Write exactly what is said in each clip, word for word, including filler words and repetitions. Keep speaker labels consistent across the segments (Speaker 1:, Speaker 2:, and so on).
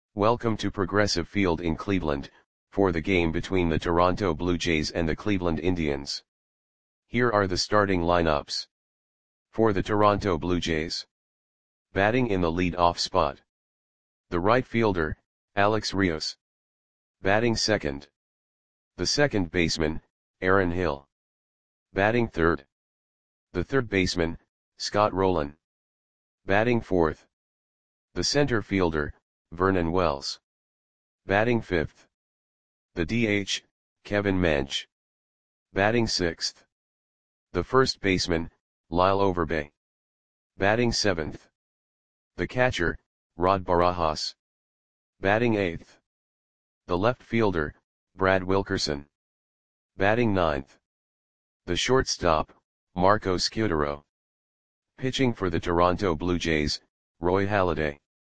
Speaker 1: Welcome to Progressive Field in Cleveland, for the game between the Toronto Blue Jays and the Cleveland Indians. Here are the starting lineups. For the Toronto Blue Jays. Batting in the lead-off spot. The right fielder, Alex Rios. Batting second. The second baseman, Aaron Hill. Batting third. The third baseman, Scott Rolen. Batting fourth. The center fielder, Vernon Wells. Batting fifth. The D H, Kevin Mench. Batting sixth. The first baseman, Lyle Overbay. Batting seventh. The catcher, Rod Barajas. Batting eighth. The left fielder, Brad Wilkerson. Batting ninth. The shortstop, Marco Scutaro. Pitching for the Toronto Blue Jays, Roy Halladay.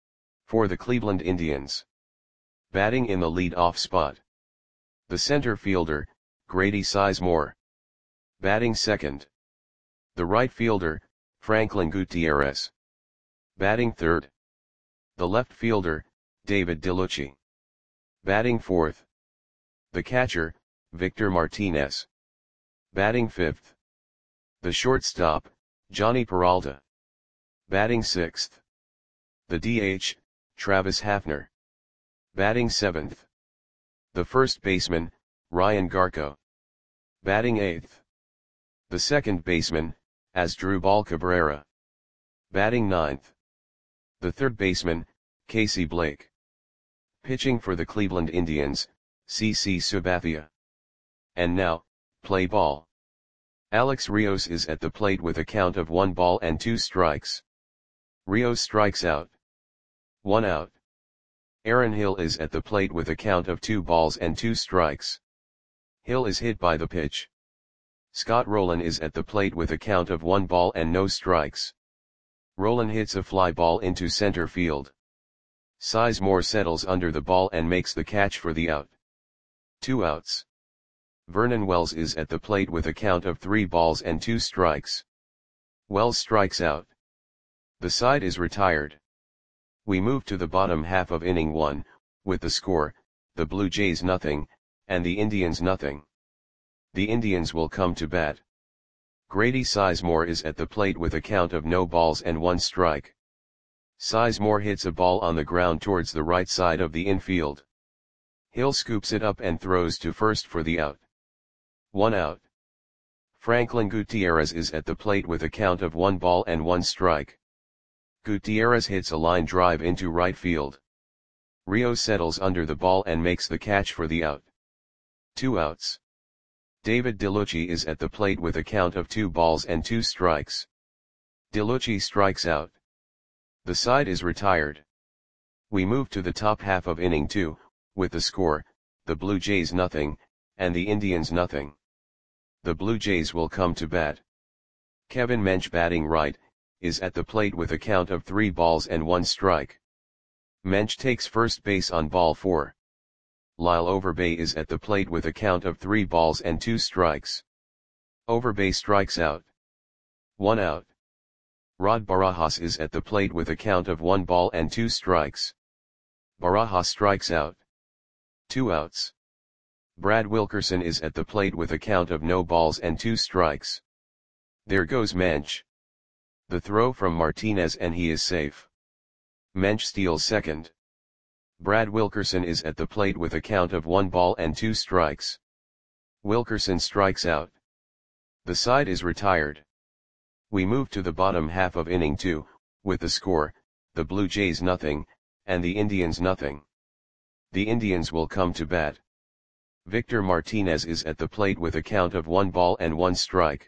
Speaker 1: For the Cleveland Indians. Batting in the lead-off spot. The center fielder, Grady Sizemore. Batting second. The right fielder, Franklin Gutierrez. Batting third. The left fielder, David DeLucci. Batting fourth. The catcher, Victor Martinez. Batting fifth. The shortstop, Johnny Peralta. Batting sixth. The D H, Travis Hafner. Batting seventh. The first baseman, Ryan Garco. Batting eighth. The second baseman, Asdrubal Cabrera. Batting ninth. The third baseman, Casey Blake. Pitching for the Cleveland Indians, C C Sabathia. And now, play ball. Alex Rios is at the plate with a count of one ball and two strikes. Rios strikes out. One out. Aaron Hill is at the plate with a count of two balls and two strikes. Hill is hit by the pitch. Scott Rolen is at the plate with a count of one ball and no strikes. Rolen hits a fly ball into center field. Sizemore settles under the ball and makes the catch for the out. Two outs. Vernon Wells is at the plate with a count of three balls and two strikes. Wells strikes out. The side is retired. We move to the bottom half of inning one, with the score, the Blue Jays nothing, and the Indians nothing. The Indians will come to bat. Grady Sizemore is at the plate with a count of no balls and one strike. Sizemore hits a ball on the ground towards the right side of the infield. Hill scoops it up and throws to first for the out. One out. Franklin Gutierrez is at the plate with a count of one ball and one strike. Gutierrez hits a line drive into right field. Rios settles under the ball and makes the catch for the out. Two outs. David DeLucci is at the plate with a count of two balls and two strikes. DeLucci strikes out. The side is retired. We move to the top half of inning two, with the score, the Blue Jays nothing, and the Indians nothing. The Blue Jays will come to bat. Kevin Mench batting right, is at the plate with a count of three balls and one strike. Mench takes first base on ball four. Lyle Overbay is at the plate with a count of three balls and two strikes. Overbay strikes out. One out. Rod Barajas is at the plate with a count of one ball and two strikes. Barajas strikes out. Two outs. Brad Wilkerson is at the plate with a count of no balls and two strikes. There goes Mench. The throw from Martinez and he is safe. Mench steals second. Brad Wilkerson is at the plate with a count of one ball and two strikes. Wilkerson strikes out. The side is retired. We move to the bottom half of inning two, with the score, the Blue Jays nothing, and the Indians nothing. The Indians will come to bat. Victor Martinez is at the plate with a count of one ball and one strike.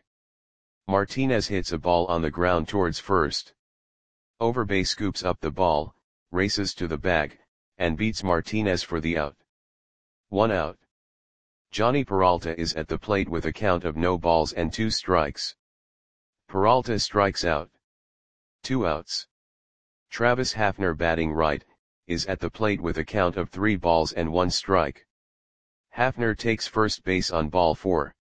Speaker 1: Martinez hits a ball on the ground towards first. Overbay scoops up the ball, races to the bag, and beats Martinez for the out. One out. Johnny Peralta is at the plate with a count of no balls and two strikes. Peralta strikes out. Two outs. Travis Hafner batting right, is at the plate with a count of three balls and one strike. Hafner takes first base on ball four.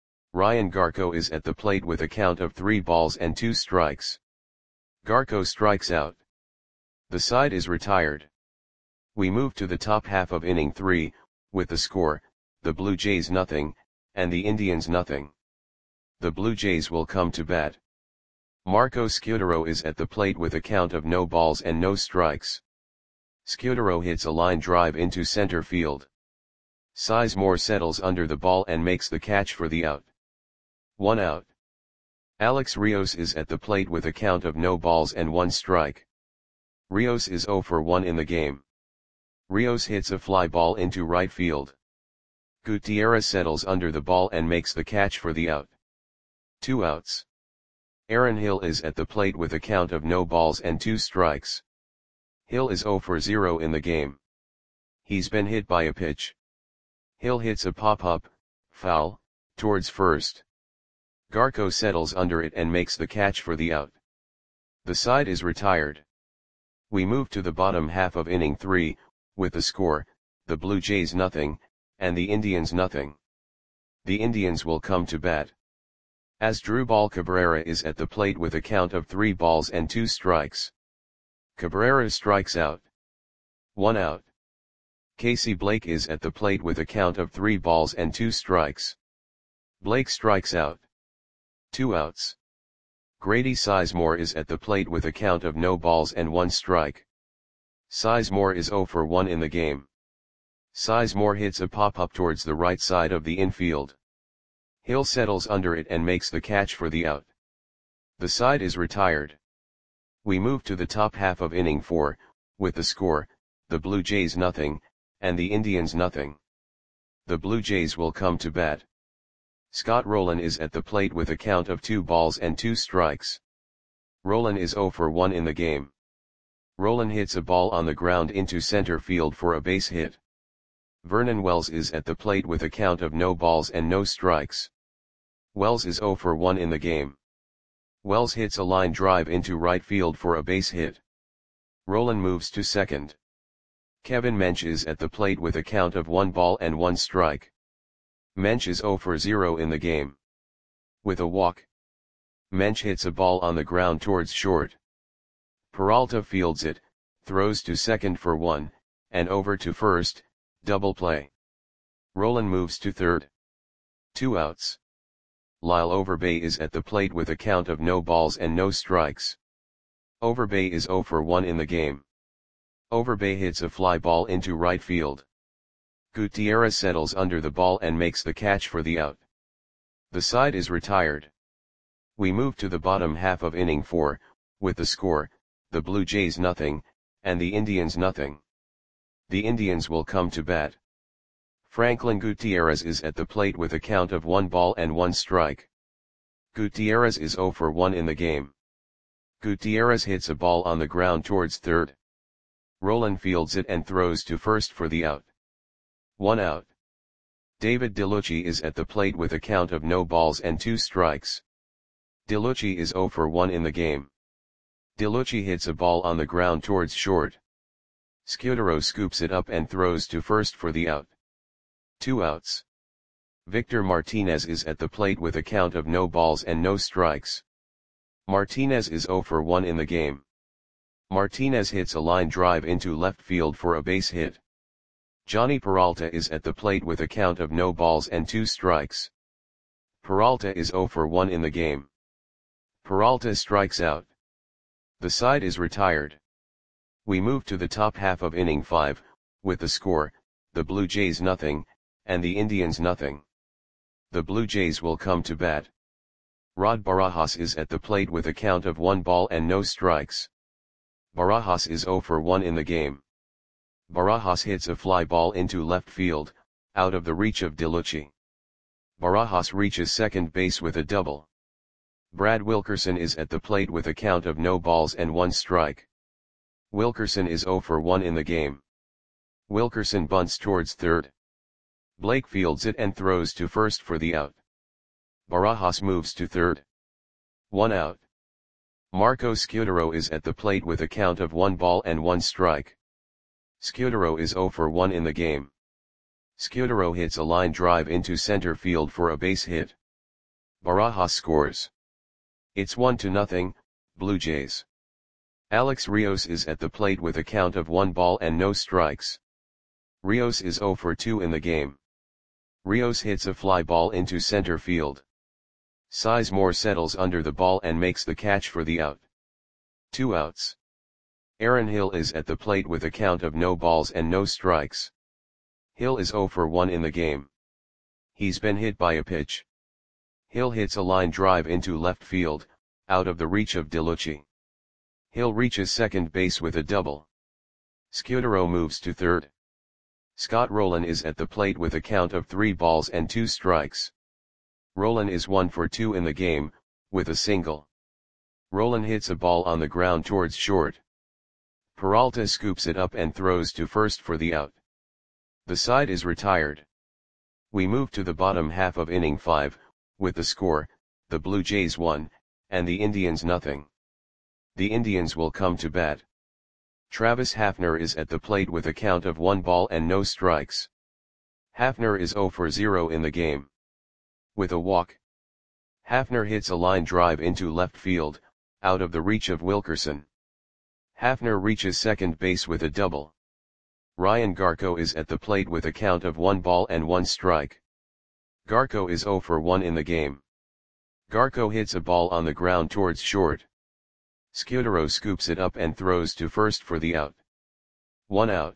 Speaker 1: Ryan Garco is at the plate with a count of three balls and two strikes. Garco strikes out. The side is retired. We move to the top half of inning three, with the score, the Blue Jays nothing, and the Indians nothing. The Blue Jays will come to bat. Marco Scutaro is at the plate with a count of no balls and no strikes. Scutaro hits a line drive into center field. Sizemore settles under the ball and makes the catch for the out. One out. Alex Rios is at the plate with a count of no balls and one strike. Rios is zero for one in the game. Rios hits a fly ball into right field. Gutierrez settles under the ball and makes the catch for the out. Two outs. Aaron Hill is at the plate with a count of no balls and two strikes. Hill is zero for zero in the game. He's been hit by a pitch. Hill hits a pop-up, foul, towards first. Garco settles under it and makes the catch for the out. The side is retired. We move to the bottom half of inning three, with the score, the Blue Jays nothing, and the Indians nothing. The Indians will come to bat. Asdrubal Cabrera is at the plate with a count of three balls and two strikes. Cabrera strikes out. One out. Casey Blake is at the plate with a count of three balls and two strikes. Blake strikes out. Two outs. Grady Sizemore is at the plate with a count of no balls and one strike. Sizemore is zero for one in the game. Sizemore hits a pop-up towards the right side of the infield. Hill settles under it and makes the catch for the out. The side is retired. We move to the top half of inning four, with the score, the Blue Jays nothing, and the Indians nothing. The Blue Jays will come to bat. Scott Rolen is at the plate with a count of two balls and two strikes. Rolen is zero for one in the game. Rolen hits a ball on the ground into center field for a base hit. Vernon Wells is at the plate with a count of no balls and no strikes. Wells is zero for one in the game. Wells hits a line drive into right field for a base hit. Rolen moves to second. Kevin Mench is at the plate with a count of one ball and one strike. Mench is zero for zero in the game. With a walk. Mench hits a ball on the ground towards short. Peralta fields it, throws to second for one, and over to first, double play. Rolen moves to third. Two outs. Lyle Overbay is at the plate with a count of no balls and no strikes. Overbay is zero for one in the game. Overbay hits a fly ball into right field. Gutierrez settles under the ball and makes the catch for the out. The side is retired. We move to the bottom half of inning four, with the score, the Blue Jays nothing, and the Indians nothing. The Indians will come to bat. Franklin Gutierrez is at the plate with a count of one ball and one strike. Gutierrez is zero for one in the game. Gutierrez hits a ball on the ground towards third. Rolen fields it and throws to first for the out. One out. David DeLucci is at the plate with a count of no balls and two strikes. DeLucci is zero for one in the game. DeLucci hits a ball on the ground towards short. Scutaro scoops it up and throws to first for the out. Two outs. Victor Martinez is at the plate with a count of no balls and no strikes. Martinez is zero for one in the game. Martinez hits a line drive into left field for a base hit. Johnny Peralta is at the plate with a count of no balls and two strikes. Peralta is zero for one in the game. Peralta strikes out. The side is retired. We move to the top half of inning five, with the score, the Blue Jays nothing, and the Indians nothing. The Blue Jays will come to bat. Rod Barajas is at the plate with a count of one ball and no strikes. Barajas is zero for one in the game. Barajas hits a fly ball into left field, out of the reach of DeLucci. Barajas reaches second base with a double. Brad Wilkerson is at the plate with a count of no balls and one strike. Wilkerson is zero for one in the game. Wilkerson bunts towards third. Blake fields it and throws to first for the out. Barajas moves to third. One out. Marco Scutaro is at the plate with a count of one ball and one strike. Scutaro is zero for one in the game. Scutaro hits a line drive into center field for a base hit. Barajas scores. It's one to nothing, Blue Jays. Alex Rios is at the plate with a count of one ball and no strikes. Rios is zero for two in the game. Rios hits a fly ball into center field. Sizemore settles under the ball and makes the catch for the out. Two outs. Aaron Hill is at the plate with a count of no balls and no strikes. Hill is zero for one in the game. He's been hit by a pitch. Hill hits a line drive into left field, out of the reach of DeLucci. Hill reaches second base with a double. Scudero moves to third. Scott Rolen is at the plate with a count of three balls and two strikes. Rolen is one for two in the game, with a single. Rolen hits a ball on the ground towards short. Peralta scoops it up and throws to first for the out. The side is retired. We move to the bottom half of inning five, with the score, the Blue Jays one, and the Indians nothing. The Indians will come to bat. Travis Hafner is at the plate with a count of one ball and no strikes. Hafner is zero for zero in the game. With a walk, Hafner hits a line drive into left field, out of the reach of Wilkerson. Hafner reaches second base with a double. Ryan Garko is at the plate with a count of one ball and one strike. Garko is zero for one in the game. Garko hits a ball on the ground towards short. Scudero scoops it up and throws to first for the out. One out.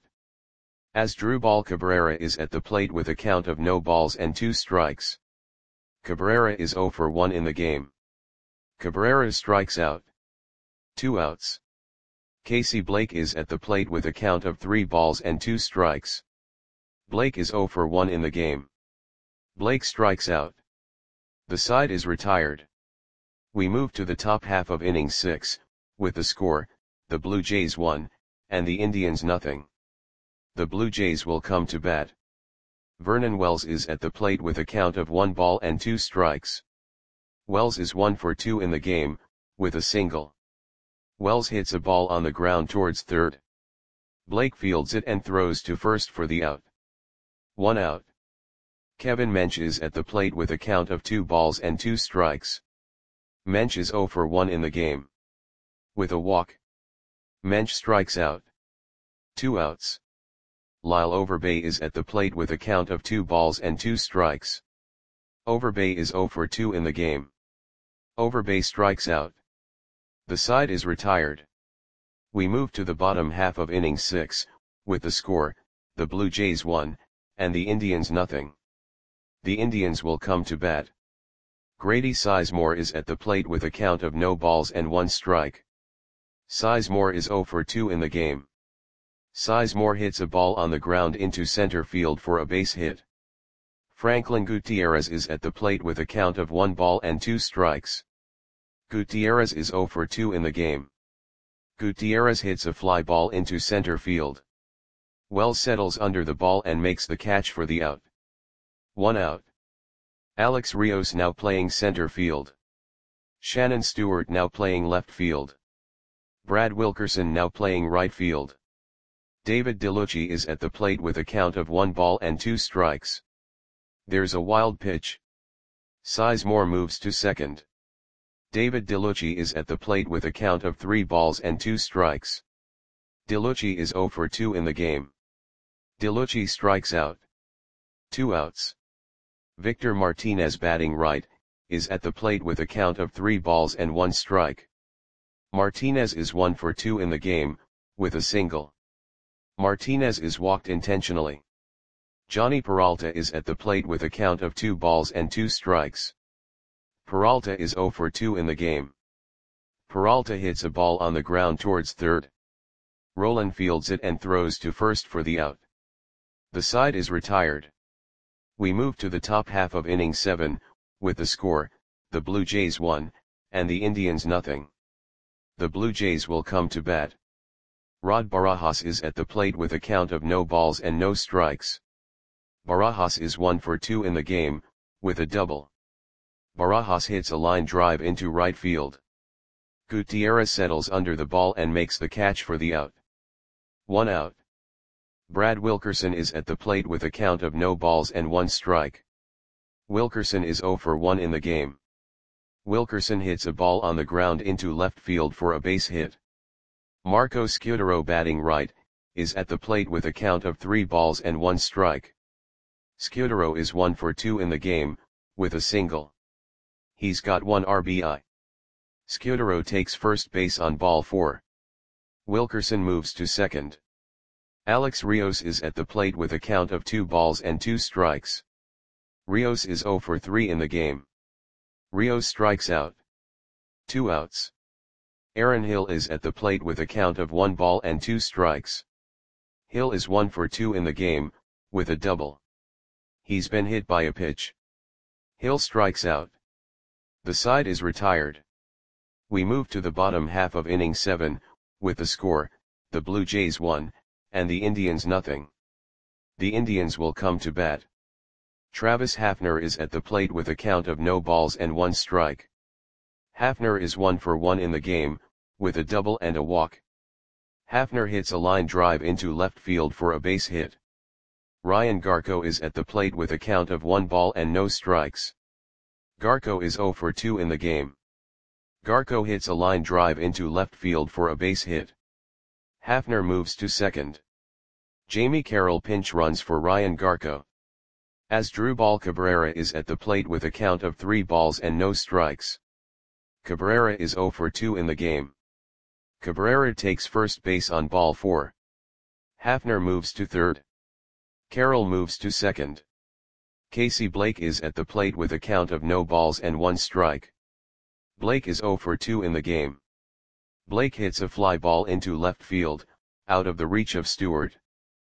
Speaker 1: Asdrubal Cabrera is at the plate with a count of no balls and two strikes. Cabrera is zero for one in the game. Cabrera strikes out. Two outs. Casey Blake is at the plate with a count of three balls and two strikes. Blake is zero for one in the game. Blake strikes out. The side is retired. We move to the top half of inning six, with the score, the Blue Jays one, and the Indians nothing. The Blue Jays will come to bat. Vernon Wells is at the plate with a count of one ball and two strikes. Wells is one for two in the game, with a single. Wells hits a ball on the ground towards third. Blake fields it and throws to first for the out. One out. Kevin Mench is at the plate with a count of two balls and two strikes. Mench is zero for one in the game. With a walk, Mench strikes out. Two outs. Lyle Overbay is at the plate with a count of two balls and two strikes. Overbay is zero for two in the game. Overbay strikes out. The side is retired. We move to the bottom half of inning six, with the score, the Blue Jays one, and the Indians nothing. The Indians will come to bat. Grady Sizemore is at the plate with a count of no balls and one strike. Sizemore is zero for two in the game. Sizemore hits a ball on the ground into center field for a base hit. Franklin Gutierrez is at the plate with a count of one ball and two strikes. Gutierrez is zero for two in the game. Gutierrez hits a fly ball into center field. Wells settles under the ball and makes the catch for the out. One out. Alex Rios now playing center field. Shannon Stewart now playing left field. Brad Wilkerson now playing right field. David DeLucci is at the plate with a count of one ball and two strikes. There's a wild pitch. Sizemore moves to second. David DeLucci is at the plate with a count of three balls and two strikes. DeLucci is zero for two in the game. DeLucci strikes out. Two outs. Victor Martinez batting right, is at the plate with a count of three balls and one strike. Martinez is one for two in the game, with a single. Martinez is walked intentionally. Johnny Peralta is at the plate with a count of two balls and two strikes. Peralta is zero for two in the game. Peralta hits a ball on the ground towards third. Rolen fields it and throws to first for the out. The side is retired. We move to the top half of inning seven, with the score, the Blue Jays one, and the Indians nothing. The Blue Jays will come to bat. Rod Barajas is at the plate with a count of no balls and no strikes. Barajas is one for two in the game, with a double. Barajas hits a line drive into right field. Gutierrez settles under the ball and makes the catch for the out. One out. Brad Wilkerson is at the plate with a count of no balls and one strike. Wilkerson is zero for one in the game. Wilkerson hits a ball on the ground into left field for a base hit. Marco Scudero batting right, is at the plate with a count of three balls and one strike. Scudero is one for two in the game, with a single. He's got one R B I. Scudero takes first base on ball four. Wilkerson moves to second. Alex Rios is at the plate with a count of two balls and two strikes. Rios is zero for three in the game. Rios strikes out. Two outs. Aaron Hill is at the plate with a count of one ball and two strikes. Hill is one for two in the game, with a double. He's been hit by a pitch. Hill strikes out. The side is retired. We move to the bottom half of inning seven, with the score, the Blue Jays one, and the Indians nothing. The Indians will come to bat. Travis Hafner is at the plate with a count of no balls and one strike. Hafner is one for one in the game, with a double and a walk. Hafner hits a line drive into left field for a base hit. Ryan Garko is at the plate with a count of one ball and no strikes. Garko is zero for two in the game. Garko hits a line drive into left field for a base hit. Hafner moves to second. Jamie Carroll pinch runs for Ryan Garko. Asdrubal Cabrera is at the plate with a count of three balls and no strikes. Cabrera is zero for two in the game. Cabrera takes first base on ball four. Hafner moves to third. Carroll moves to second. Casey Blake is at the plate with a count of no balls and one strike. Blake is zero for two in the game. Blake hits a fly ball into left field, out of the reach of Stewart.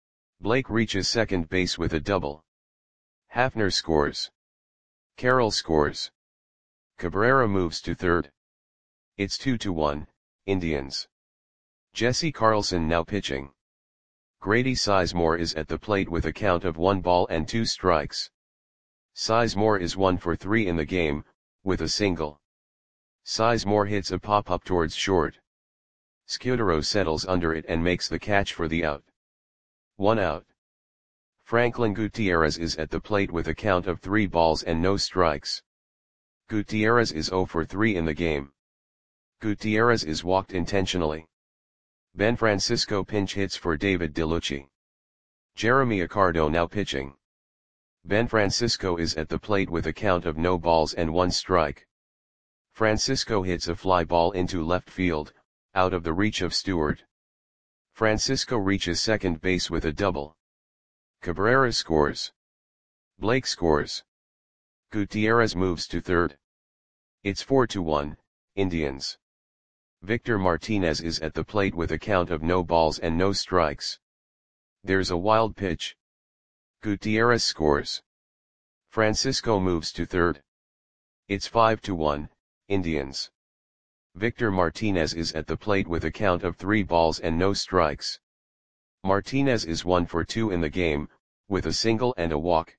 Speaker 1: Blake reaches second base with a double. Hafner scores. Carroll scores. Cabrera moves to third. It's two to one, Indians. Jesse Carlson now pitching. Grady Sizemore is at the plate with a count of one ball and two strikes. Sizemore is one for three in the game, with a single. Sizemore hits a pop-up towards short. Scudero settles under it and makes the catch for the out. One out. Franklin Gutierrez is at the plate with a count of three balls and no strikes. Gutierrez is zero for three in the game. Gutierrez is walked intentionally. Ben Francisco pinch hits for David DeLucci. Jeremy Accardo now pitching. Ben Francisco is at the plate with a count of no balls and one strike. Francisco hits a fly ball into left field, out of the reach of Stewart. Francisco reaches second base with a double. Cabrera scores. Blake scores. Gutierrez moves to third. It's four to one, Indians. Victor Martinez is at the plate with a count of no balls and no strikes. There's a wild pitch. Gutierrez scores. Francisco moves to third. It's five to one, Indians. Victor Martinez is at the plate with a count of three balls and no strikes. Martinez is one for two in the game, with a single and a walk.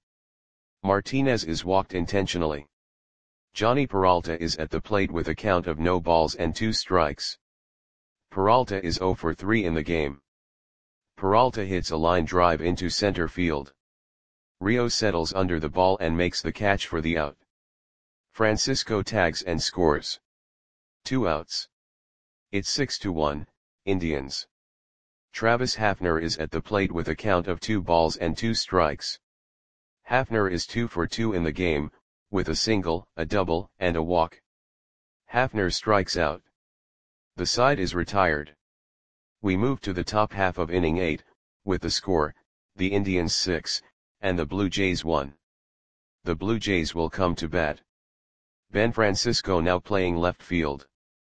Speaker 1: Martinez is walked intentionally. Johnny Peralta is at the plate with a count of no balls and two strikes. Peralta is zero for three in the game. Peralta hits a line drive into center field. Rio settles under the ball and makes the catch for the out. Francisco tags and scores. Two outs. It's six to one, Indians. Travis Hafner is at the plate with a count of two balls and two strikes. Hafner is two for two in the game, with a single, a double, and a walk. Hafner strikes out. The side is retired. We move to the top half of inning eight, with the score, the Indians six, and the Blue Jays one. The Blue Jays will come to bat. Ben Francisco now playing left field.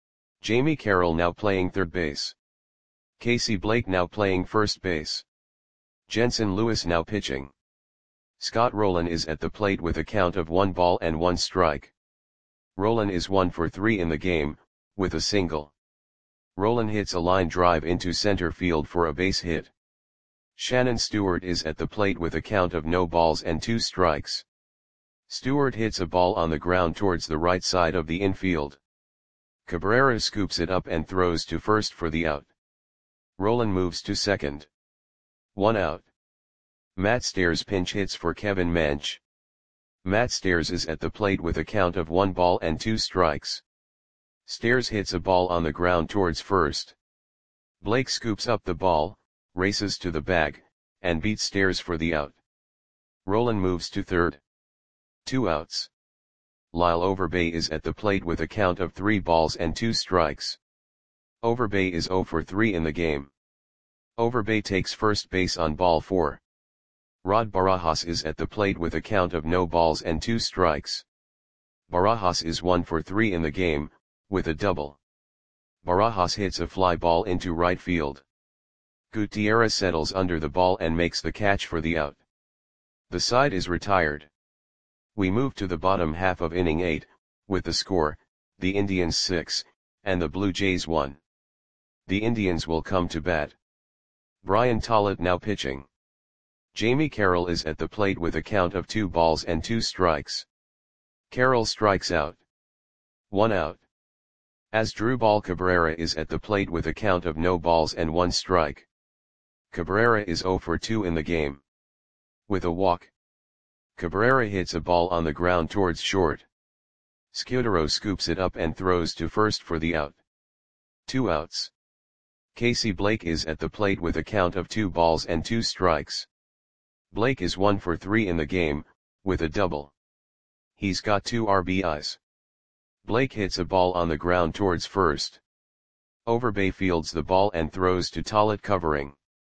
Speaker 1: Jamie Carroll now playing third base. Casey Blake now playing first base. Jensen Lewis now pitching. Scott Rowland is at the plate with a count of one ball and one strike. Rowland is one for three in the game, with a single. Rowland hits a line drive into center field for a base hit. Shannon Stewart is at the plate with a count of no balls and two strikes. Stewart hits a ball on the ground towards the right side of the infield. Cabrera scoops it up and throws to first for the out. Rowland moves to second. One out. Matt Stairs pinch hits for Kevin Manch. Matt Stairs is at the plate with a count of one ball and two strikes. Stairs hits a ball on the ground towards first. Blake scoops up the ball, races to the bag, and beats Stairs for the out. Roland moves to third. Two outs. Lyle Overbay is at the plate with a count of three balls and two strikes. Overbay is zero for three in the game. Overbay takes first base on ball four. Rod Barajas is at the plate with a count of no balls and two strikes. Barajas is one for three in the game, with a double. Barajas hits a fly ball into right field. Gutierrez settles under the ball and makes the catch for the out. The side is retired. We move to the bottom half of inning eight, with the score, the Indians six, and the Blue Jays one. The Indians will come to bat. Brian Tollett now pitching. Jamie Carroll is at the plate with a count of two balls and two strikes. Carroll strikes out. One out. Asdrubal Cabrera is at the plate with a count of no balls and one strike. Cabrera is zero for two in the game. With a walk. Cabrera hits a ball on the ground towards short. Scudero scoops it up and throws to first for the out. Two outs. Casey Blake is at the plate with a count of two balls and two strikes. Blake is one for three in the game, with a double. He's got two R B Is. Blake hits a ball on the ground towards first. Overbay fields the ball and throws to Tollett covering.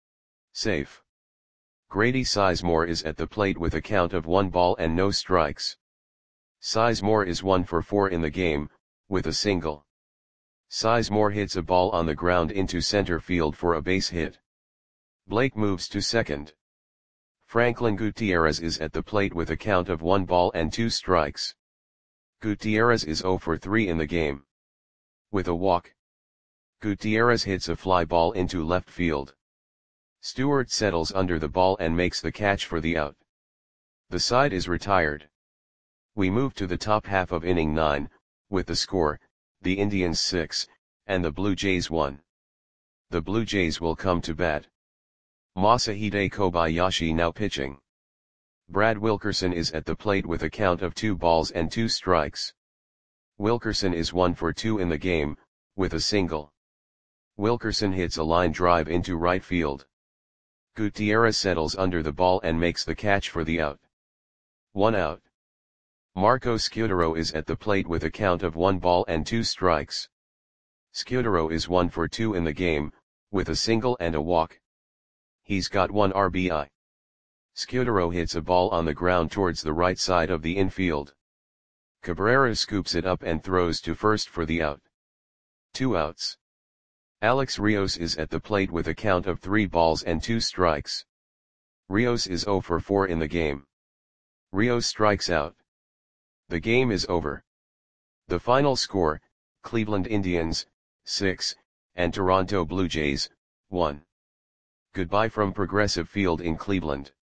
Speaker 1: Safe. Grady Sizemore is at the plate with a count of one ball and no strikes. Sizemore is one for four in the game, with a single. Sizemore hits a ball on the ground into center field for a base hit. Blake moves to second. Franklin Gutierrez is at the plate with a count of one ball and two strikes. Gutierrez is zero for three in the game. With a walk. Gutierrez hits a fly ball into left field. Stewart settles under the ball and makes the catch for the out. The side is retired. We move to the top half of inning nine, with the score, the Indians six, and the Blue Jays one. The Blue Jays will come to bat. Masahide Kobayashi now pitching. Brad Wilkerson is at the plate with a count of two balls and two strikes. Wilkerson is one for two in the game, with a single. Wilkerson hits a line drive into right field. Gutierrez settles under the ball and makes the catch for the out. One out. Marco Scudero is at the plate with a count of one ball and two strikes. Scudero is one for two in the game, with a single and a walk. He's got one R B I. Scudero hits a ball on the ground towards the right side of the infield. Cabrera scoops it up and throws to first for the out. Two outs. Alex Rios is at the plate with a count of three balls and two strikes. Rios is zero for four in the game. Rios strikes out. The game is over. The final score, Cleveland Indians, six, and Toronto Blue Jays, one. Goodbye from Progressive Field in Cleveland.